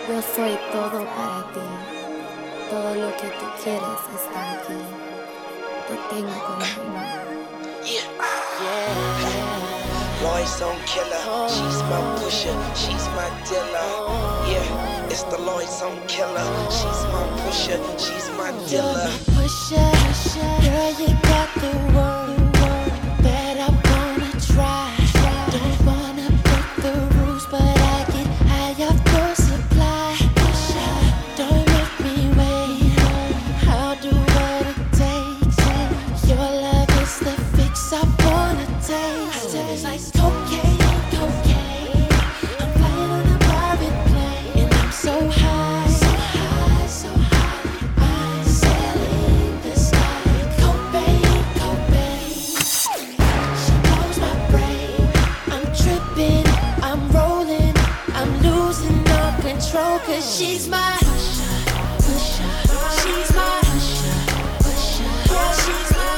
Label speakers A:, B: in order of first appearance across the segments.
A: Yo soy todo para ti. Todo lo que tú quieres está aquí. Te tengo conmigo.
B: Lloyd's on killer, she's my pusher, she's my dealer. Yeah, it's the Lloyd's on killer, she's my pusher, she's my dealer.
A: Pusher, girl, you got the one that I wanna try. Don't wanna break the rules, but I get high off your supply. Don't make me wait. I'll do what it takes. Your love is the fix I wanna taste. It's like cocaine, cocaine. I'm flying on a private plane, and I'm so high, so high, so high. I'm sailing the sky. Cobain, Cobain. She blows my brain. I'm tripping, I'm rolling, I'm losing all control. 'Cause she's my pusher. She's my pusher. She's my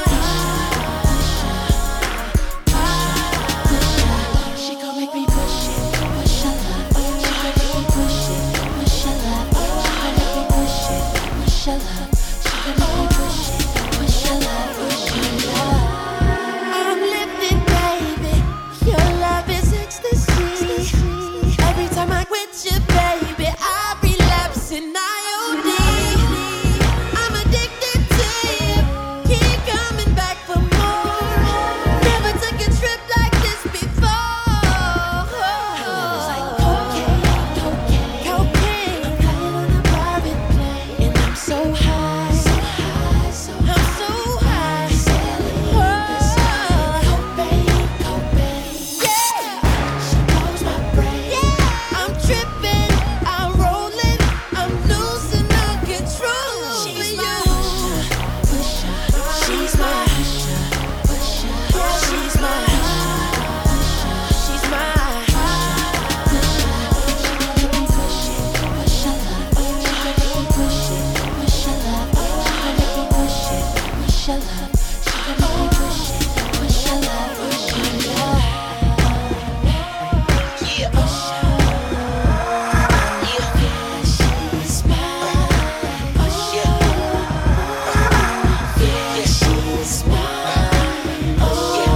A: she gon' make me push it, push her love. She gon' make me push it, push her love. She gon' make me push it, push her love. She gon' make me push it, push her love, push her love. I'm living, baby. Your love is ecstasy. Every time I quit you, baby, I relapse in IOD. I'm addicted to you. Keep coming back for more. Never took a trip like this before. It's like cocaine, cocaine, cocaine. I'm flying on a private plane, and I'm so high, so high, so high. I'm so high, sailing the sky. Cobain, Cobain, yeah. She blows my brain. Yeah, I'm tripping, I'm rolling, I'm losing all control. She's my pusher. She's my pusher. She's my pusher. She's my pusher. She gon' make me push it, push her love. She gon' make me push it, push her love. She gon' make me push it, push her love. She gon' make me push it, push her love, push her love.
B: Yeah,
A: Pusher. Yeah, she's mine. Pusher. Yeah, she's mine. Pusher.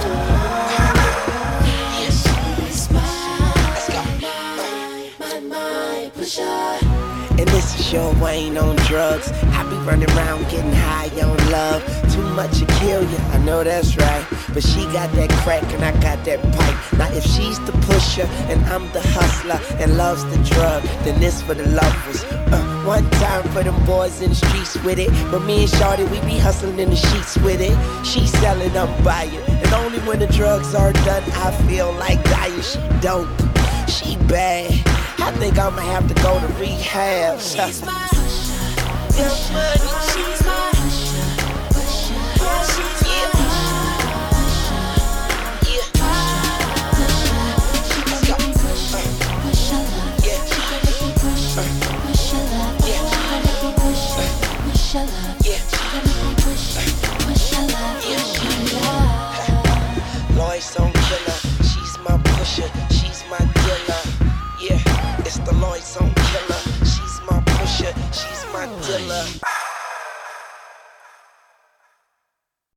A: Yeah, she's mine.
B: let's go.
A: My pusher.
B: And this is your Wayne on drugs. I be running around getting high on love. Too much to kill you, I know that's right. But she got that crack and I got that pipe. Now if she's the pusher and I'm the hustler and loves the drug, then this for the lovers. One time for them boys in the streets with it. But me and Shorty, we be hustling in the sheets with it. She selling, I'm buying. And only when the drugs are done, I feel like dying. She dope, she bad. I think I'ma have to go to rehab.
A: She's my pusher. She's